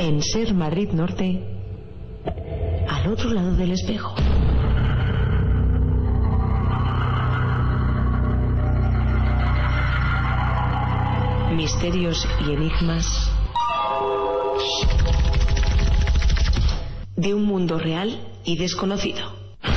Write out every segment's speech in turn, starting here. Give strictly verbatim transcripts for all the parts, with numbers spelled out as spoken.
En Ser Madrid Norte, al otro lado del espejo. Misterios y enigmas de un mundo real y desconocido.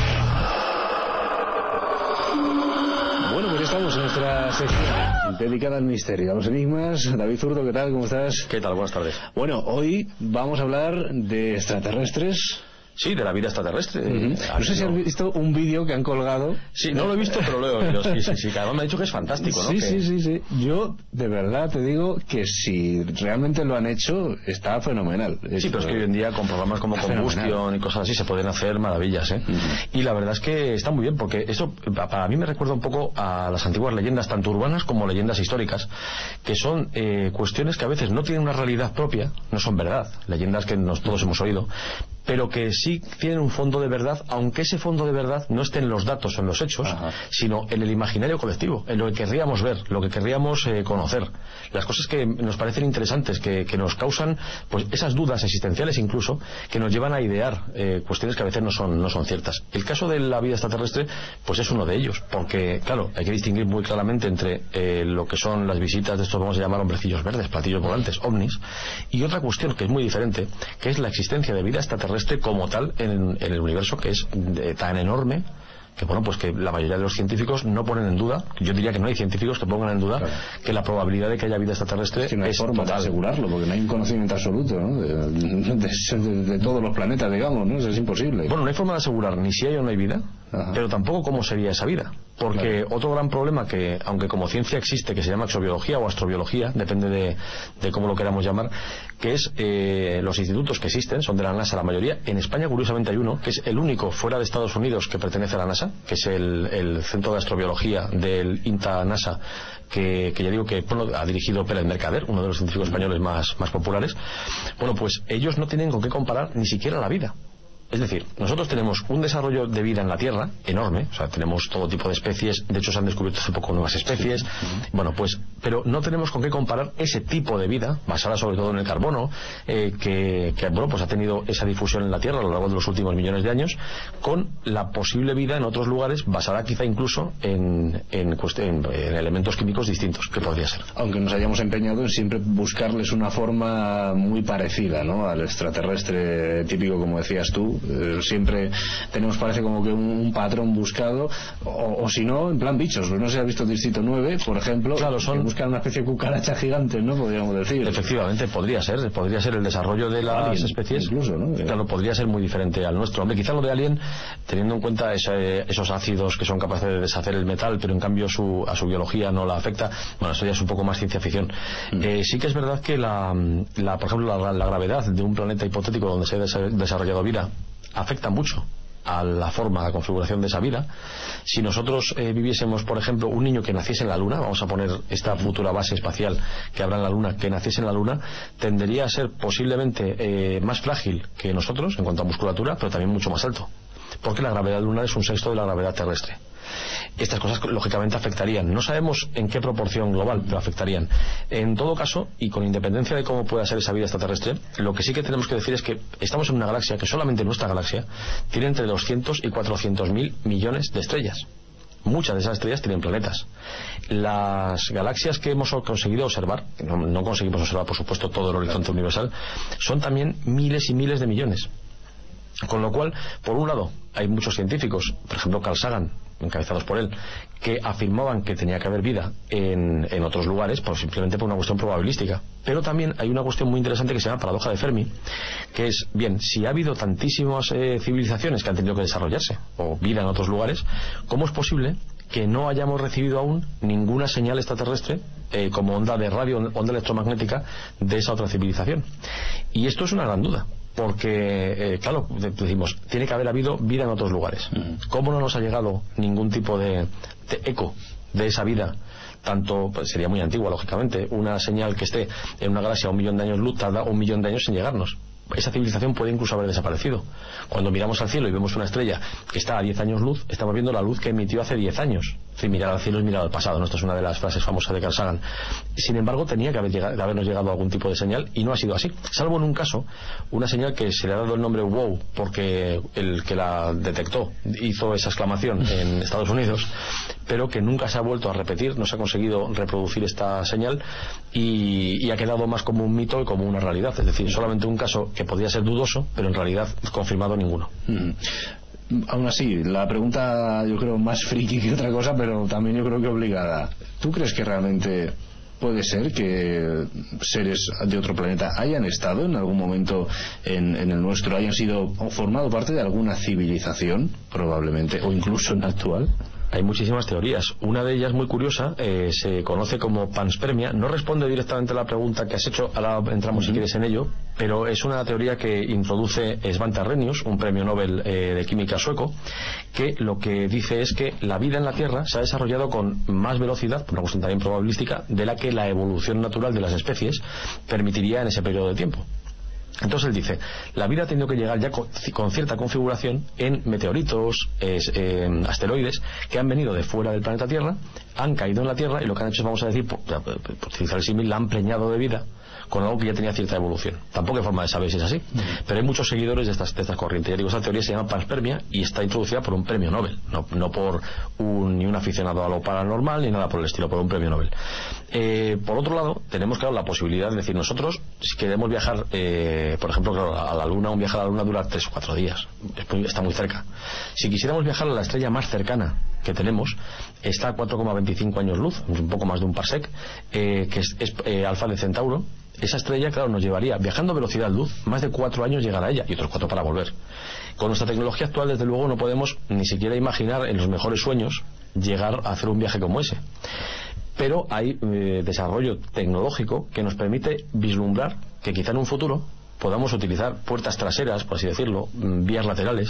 Bueno, pues estamos en nuestra sección dedicada al misterio, a los enigmas. David Zurdo, ¿qué tal? ¿Cómo estás? ¿Qué tal? Buenas tardes. Bueno, hoy vamos a hablar de extraterrestres. Sí, de la vida extraterrestre. Uh-huh. No sé si has visto un vídeo que han colgado. Sí, no lo he visto, pero lo he oído. Sí, sí, sí. Además me ha dicho que es fantástico, ¿no? Sí, que... sí, sí, sí. Yo, de verdad, te digo que si realmente lo han hecho, está fenomenal. Sí, Esto... pero es que hoy en día con programas como Combustion y cosas así se pueden hacer maravillas, ¿eh? Uh-huh. Y la verdad es que está muy bien, porque eso para mí me recuerda un poco a las antiguas leyendas, tanto urbanas como leyendas históricas, que son eh, cuestiones que a veces no tienen una realidad propia, no son verdad, leyendas que nos, todos hemos oído, pero que sí tienen un fondo de verdad, aunque ese fondo de verdad no esté en los datos o en los hechos, Ajá. sino en el imaginario colectivo, en lo que querríamos ver, lo que querríamos eh, conocer, las cosas que nos parecen interesantes, que, que nos causan pues esas dudas existenciales incluso, que nos llevan a idear eh, cuestiones que a veces no son, no son ciertas. El caso de la vida extraterrestre pues es uno de ellos, porque claro, hay que distinguir muy claramente entre eh, lo que son las visitas de estos, vamos a llamar hombrecillos verdes, platillos volantes, ovnis, y otra cuestión que es muy diferente, que es la existencia de vida extraterrestre como tal en, en el universo, que es de, tan enorme que bueno, pues que la mayoría de los científicos no ponen en duda, yo diría que no hay científicos que pongan en duda claro. que la probabilidad de que haya vida extraterrestre es, que no hay es forma total. de asegurarlo, porque no hay un conocimiento absoluto, ¿no? de, de, de, de todos los planetas, digamos, ¿no? Eso es imposible. Bueno, no hay forma de asegurar ni si hay o no hay vida, Ajá. pero tampoco cómo sería esa vida, porque claro. otro gran problema que, aunque como ciencia existe, que se llama exobiología o astrobiología, depende de, de cómo lo queramos llamar, que es eh, los institutos que existen, son de la NASA la mayoría. En España curiosamente hay uno, que es el único fuera de Estados Unidos que pertenece a la NASA, que es el, el Centro de Astrobiología del INTA NASA, que, que ya digo que bueno, ha dirigido Pérez Mercader, uno de los científicos españoles más, más populares. Bueno, pues ellos no tienen con qué comparar ni siquiera la vida. Es decir, nosotros tenemos un desarrollo de vida en la Tierra enorme, o sea, tenemos todo tipo de especies, de hecho se han descubierto hace poco nuevas especies, sí. bueno, pues, pero no tenemos con qué comparar ese tipo de vida, basada sobre todo en el carbono, eh, que, que, bueno, pues ha tenido esa difusión en la Tierra a lo largo de los últimos millones de años, con la posible vida en otros lugares, basada quizá incluso en, en, en, en elementos químicos distintos, que podría ser. Aunque nos hayamos empeñado en siempre buscarles una forma muy parecida, ¿no?, al extraterrestre típico, como decías tú. Siempre tenemos, parece como que un, un patrón buscado, o, o si no, en plan bichos. No sé si has visto Distrito nueve, por ejemplo, claro, son... que buscan una especie de cucaracha gigante, ¿no?, podríamos decir. Efectivamente, podría ser, podría ser el desarrollo de las Alien, especies, incluso, ¿no? Claro, podría ser muy diferente al nuestro. Hombre, quizá lo de Alien, teniendo en cuenta ese, esos ácidos que son capaces de deshacer el metal, pero en cambio su, a su biología no la afecta, bueno, eso ya es un poco más ciencia ficción. Mm. Eh, sí que es verdad que la, la por ejemplo, la, la gravedad de un planeta hipotético donde se ha desarrollado vida afecta mucho a la forma, a la configuración de esa vida. Si nosotros eh, viviésemos, por ejemplo, un niño que naciese en la Luna, vamos a poner esta futura base espacial que habrá en la Luna, que naciese en la Luna, tendería a ser posiblemente eh, más frágil que nosotros en cuanto a musculatura, pero también mucho más alto, porque la gravedad lunar es un sexto de la gravedad terrestre. Estas cosas lógicamente afectarían, no sabemos en qué proporción global, pero afectarían. En todo caso, y con independencia de cómo pueda ser esa vida extraterrestre, lo que sí que tenemos que decir es que estamos en una galaxia que solamente nuestra galaxia tiene entre doscientos y cuatrocientos mil millones de estrellas. Muchas de esas estrellas tienen planetas. Las galaxias que hemos conseguido observar, no, no conseguimos observar por supuesto todo el horizonte universal, son también miles y miles de millones. Con lo cual, por un lado, hay muchos científicos, por ejemplo Carl Sagan, encabezados por él, que afirmaban que tenía que haber vida en, en otros lugares, por simplemente por una cuestión probabilística. Pero también hay una cuestión muy interesante que se llama paradoja de Fermi, que es, bien, si ha habido tantísimas eh, civilizaciones que han tenido que desarrollarse, o vida en otros lugares, ¿cómo es posible que no hayamos recibido aún ninguna señal extraterrestre eh, como onda de radio, onda electromagnética de esa otra civilización? Y esto es una gran duda, porque, eh, claro, decimos, tiene que haber habido vida en otros lugares. ¿Cómo no nos ha llegado ningún tipo de, de eco de esa vida? Tanto, pues sería muy antigua, lógicamente, una señal que esté en una galaxia a un millón de años luz tarda un millón de años en llegarnos. Esa civilización puede incluso haber desaparecido. Cuando miramos al cielo y vemos una estrella que está a diez años luz, estamos viendo la luz que emitió hace diez años. Sí, mirar al cielo es mirar al pasado, ¿no? Esta es una de las frases famosas de Carl Sagan. Sin embargo, tenía que haber llegado, de habernos llegado algún tipo de señal y no ha sido así. Salvo en un caso, una señal que se le ha dado el nombre WOW porque el que la detectó hizo esa exclamación en Estados Unidos, pero que nunca se ha vuelto a repetir, no se ha conseguido reproducir esta señal y, y ha quedado más como un mito y como una realidad. Es decir, solamente un caso que podría ser dudoso, pero en realidad confirmado ninguno. Mm. Aún así, la pregunta yo creo más friki que otra cosa, pero también yo creo que obligada. ¿Tú crees que realmente puede ser que seres de otro planeta hayan estado en algún momento en, en el nuestro, hayan sido o formado parte de alguna civilización, probablemente, o incluso en la actual? Hay muchísimas teorías. Una de ellas, muy curiosa, eh, se conoce como panspermia. No responde directamente a la pregunta que has hecho, ahora entramos uh-huh. si quieres en ello, pero es una teoría que introduce Svante Arrhenius, un premio Nobel eh, de química sueco, que lo que dice es que la vida en la Tierra se ha desarrollado con más velocidad, por una cuestión también probabilística, de la que la evolución natural de las especies permitiría en ese periodo de tiempo. Entonces él dice, la vida ha tenido que llegar ya con, con cierta configuración en meteoritos, es, eh, asteroides que han venido de fuera del planeta Tierra, han caído en la Tierra y lo que han hecho es, vamos a decir, por, por, por utilizar el símil, la han preñado de vida con algo que ya tenía cierta evolución. Tampoco hay forma de saber si es así, uh-huh. pero hay muchos seguidores de estas, de estas corrientes. Ya digo, esta teoría se llama panspermia y está introducida por un premio Nobel, no, no por un, ni un aficionado a lo paranormal ni nada por el estilo, por un premio Nobel. Eh, por otro lado, tenemos claro la posibilidad de decir, nosotros si queremos viajar, eh, por ejemplo, claro, a la Luna, un viaje a la Luna dura tres o cuatro días, está muy cerca. Si quisiéramos viajar a la estrella más cercana que tenemos, está a cuatro coma veinticinco años luz, un poco más de un parsec, eh, que es, es eh, Alfa de Centauro. Esa estrella, claro, nos llevaría, viajando a velocidad luz, más de cuatro años llegar a ella y otros cuatro para volver. Con nuestra tecnología actual, desde luego, no podemos ni siquiera imaginar en los mejores sueños llegar a hacer un viaje como ese. Pero hay eh, desarrollo tecnológico que nos permite vislumbrar que quizá en un futuro podamos utilizar puertas traseras, por así decirlo, vías laterales,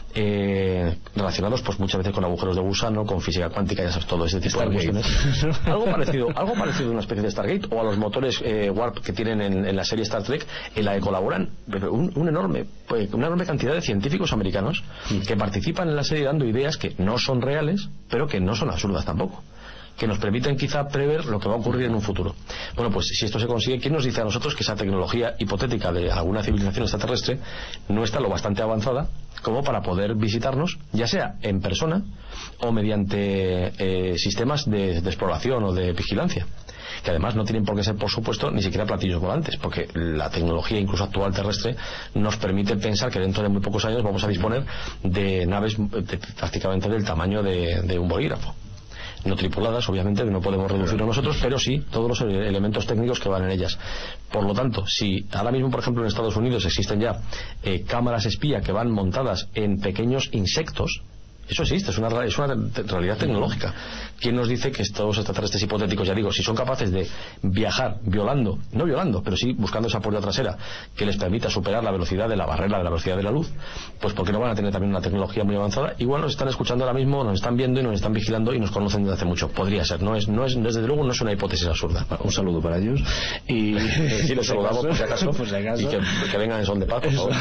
eh, relacionados pues muchas veces con agujeros de gusano, con física cuántica, ya sabes, todo ese tipo Stargate. de cuestiones. Algo parecido, algo parecido a una especie de Stargate o a los motores eh, Warp que tienen en, en la serie Star Trek, en la que colaboran un, un enorme, pues, una enorme cantidad de científicos americanos mm. que participan en la serie dando ideas que no son reales, pero que no son absurdas tampoco, que nos permiten quizá prever lo que va a ocurrir en un futuro. Bueno, pues si esto se consigue, ¿quién nos dice a nosotros que esa tecnología hipotética de alguna civilización extraterrestre no está lo bastante avanzada como para poder visitarnos, ya sea en persona o mediante eh, sistemas de, de exploración o de vigilancia? Que además no tienen por qué ser, por supuesto, ni siquiera platillos volantes, porque la tecnología, incluso actual terrestre, nos permite pensar que dentro de muy pocos años vamos a disponer de naves de, prácticamente del tamaño de, de un bolígrafo. No tripuladas, obviamente, que no podemos reducirlo nosotros, pero sí todos los elementos técnicos que van en ellas. Por lo tanto, si ahora mismo, por ejemplo, en Estados Unidos existen ya eh, cámaras espía que van montadas en pequeños insectos, eso existe, es una, es una realidad tecnológica. ¿Quién nos dice que estos extraterrestres hipotéticos, ya digo, si son capaces de viajar violando, no violando, pero sí buscando esa puerta trasera que les permita superar la velocidad de la barrera de la velocidad de la luz, pues ¿por qué no van a tener también una tecnología muy avanzada? Igual nos están escuchando ahora mismo, nos están viendo y nos están vigilando y nos conocen desde hace mucho. Podría ser, no es, no es desde luego no es una hipótesis absurda. Un saludo para ellos y sí, los saludamos por si acaso, por si acaso. Y que, que vengan en son de paz, por favor.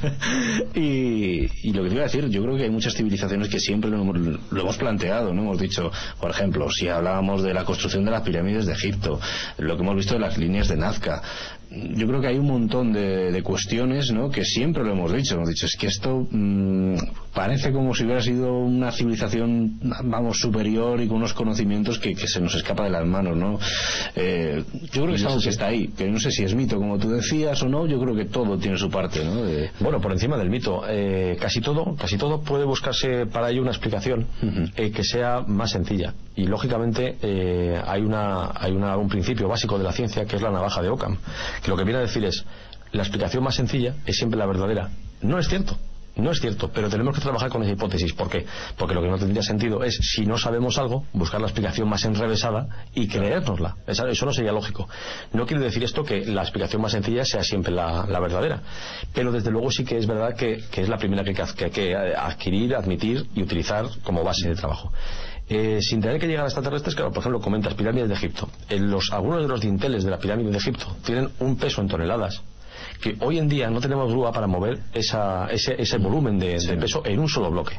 y, y lo que te iba a decir, yo creo que hay muchas civilizaciones que siempre lo hemos, lo hemos planteado, ¿no? Hemos dicho, por ejemplo, si hablábamos de la construcción de las pirámides de Egipto, lo que hemos visto de las líneas de Nazca, yo creo que hay un montón de, de cuestiones, ¿no?, que siempre lo hemos dicho, hemos dicho, es que esto mmm, parece como si hubiera sido una civilización, vamos, superior y con unos conocimientos que, que se nos escapa de las manos, ¿no? Eh, yo creo que es algo que está ahí, que no sé si es mito, como tú decías, o no, yo creo que todo tiene su parte, ¿no? De... Bueno, por encima del mito, eh, casi todo, casi todo puede buscarse para ello una explicación uh-huh. eh, que sea más sencilla. Y lógicamente eh, hay, una, hay una, un principio básico de la ciencia que es la navaja de Occam, que lo que viene a decir es, la explicación más sencilla es siempre la verdadera. No es cierto, no es cierto, pero tenemos que trabajar con esa hipótesis. ¿Por qué? Porque lo que no tendría sentido es, si no sabemos algo, buscar la explicación más enrevesada y creérnosla. Eso, eso no sería lógico. No quiere decir esto que la explicación más sencilla sea siempre la, la verdadera, pero desde luego sí que es verdad que, que es la primera que, que hay que adquirir, admitir y utilizar como base de trabajo. Eh, sin tener que llegar a extraterrestres, claro, por ejemplo, comentas pirámides de Egipto. En los, algunos de los dinteles de la pirámide de Egipto tienen un peso en toneladas que hoy en día no tenemos grúa para mover esa, ese, ese volumen de, de peso en un solo bloque.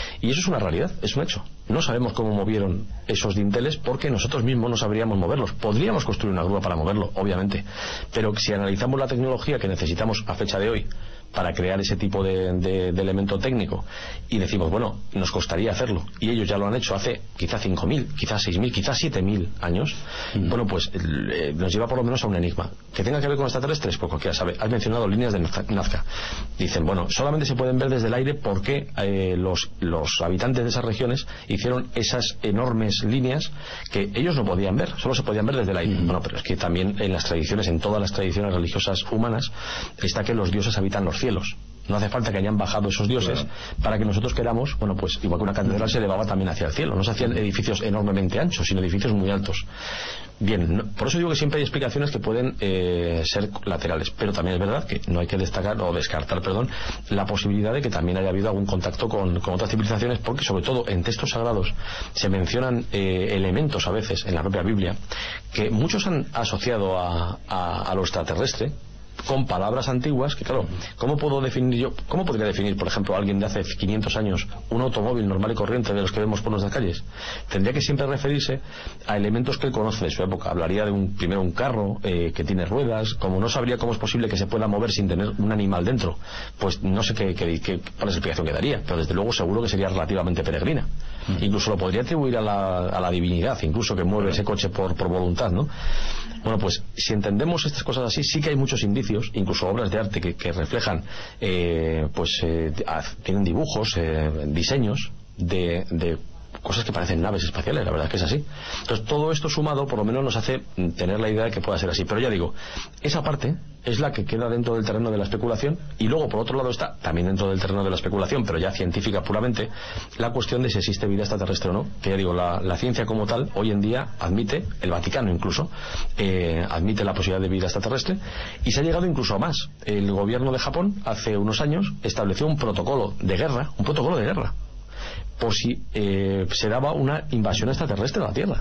Y eso es una realidad, es un hecho. No sabemos cómo movieron esos dinteles porque nosotros mismos no sabríamos moverlos. Podríamos construir una grúa para moverlo, obviamente, pero si analizamos la tecnología que necesitamos a fecha de hoy para crear ese tipo de, de, de elemento técnico y decimos, bueno, nos costaría hacerlo y ellos ya lo han hecho hace quizá cinco mil, quizá seis mil, quizá siete mil años, mm. bueno, pues eh, nos lleva por lo menos a un enigma. ¿Que tenga que ver con extraterrestres? Pues cualquiera sabe. Has mencionado líneas de Nazca. Dicen, bueno, solamente se pueden ver desde el aire porque eh, los, los habitantes de esas regiones hicieron esas enormes líneas que ellos no podían ver, solo se podían ver desde el aire. Mm. Bueno, pero es que también en las tradiciones, en todas las tradiciones religiosas humanas, está que los dioses habitan los cielos. No hace falta que hayan bajado esos dioses, claro, para que nosotros queramos, bueno, pues igual que una catedral se elevaba también hacia el cielo. No se hacían edificios enormemente anchos, sino edificios muy altos. Bien, no, por eso digo que siempre hay explicaciones que pueden eh, ser laterales, pero también es verdad que no hay que destacar o descartar, perdón, la posibilidad de que también haya habido algún contacto con, con otras civilizaciones, porque sobre todo en textos sagrados se mencionan eh, elementos a veces en la propia Biblia que muchos han asociado a, a, a lo extraterrestre con palabras antiguas que, claro, ¿cómo puedo definir yo? ¿Cómo podría definir, por ejemplo, a alguien de hace quinientos años un automóvil normal y corriente de los que vemos por nuestras calles? Tendría que siempre referirse a elementos que él conoce de su época. Hablaría de un primero un carro eh, que tiene ruedas. Como no sabría cómo es posible que se pueda mover sin tener un animal dentro, pues no sé qué, qué, qué cuál es la explicación que daría, pero desde luego seguro que sería relativamente peregrina. Mm. Incluso lo podría atribuir a la, a la divinidad, incluso que mueve ese coche por, por voluntad, ¿no? Bueno, pues si entendemos estas cosas así, sí que hay muchos indicios, incluso obras de arte que, que reflejan, eh, pues eh, tienen dibujos, eh, diseños de, de cosas que parecen naves espaciales, la verdad es que es así. Entonces todo esto sumado por lo menos nos hace tener la idea de que pueda ser así, pero ya digo, esa parte es la que queda dentro del terreno de la especulación, y luego por otro lado está también dentro del terreno de la especulación, pero ya científica puramente, la cuestión de si existe vida extraterrestre o no, que ya digo, la, la ciencia como tal hoy en día admite, el Vaticano incluso eh, admite la posibilidad de vida extraterrestre, y se ha llegado incluso a más. El gobierno de Japón hace unos años estableció un protocolo de guerra, un protocolo de guerra por si eh, se daba una invasión extraterrestre a la Tierra.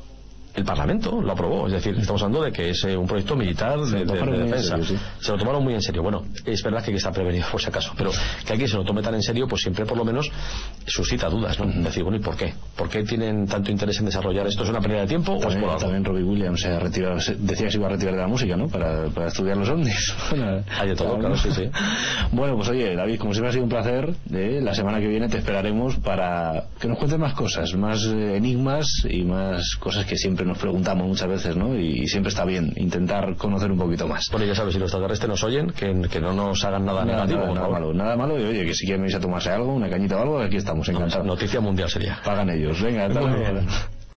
El Parlamento lo aprobó, es decir, estamos hablando de que es eh, un proyecto militar de, de, de defensa. Serio, sí. Se lo tomaron muy en serio. Bueno, es verdad que hay que estar prevenido por si acaso, pero que alguien se lo tome tan en serio, pues siempre por lo menos suscita dudas, ¿no? Uh-huh. Decir, bueno, ¿y por qué? ¿Por qué tienen tanto interés en desarrollar esto? ¿Es una pérdida de tiempo también, o es por algo? También Robbie Williams se ha retirado, decía que se iba a retirar de la música, ¿no? Para, para estudiar los ovnis. Hay de todo, claro, sí, sí. Bueno, pues oye, David, como siempre ha sido un placer. ¿eh? La semana que viene te esperaremos para que nos cuentes más cosas, más eh, enigmas y más cosas que siempre nos preguntamos muchas veces, ¿no? Y siempre está bien intentar conocer un poquito más. Bueno, ya sabes, si los extraterrestres nos oyen, que, que no nos hagan nada, nada negativo. Nada, nada malo, nada malo, y oye, que si quieren irse a tomarse algo, una cañita o algo, aquí estamos, encantados. No, noticia mundial sería. Pagan ellos. Venga, hasta luego.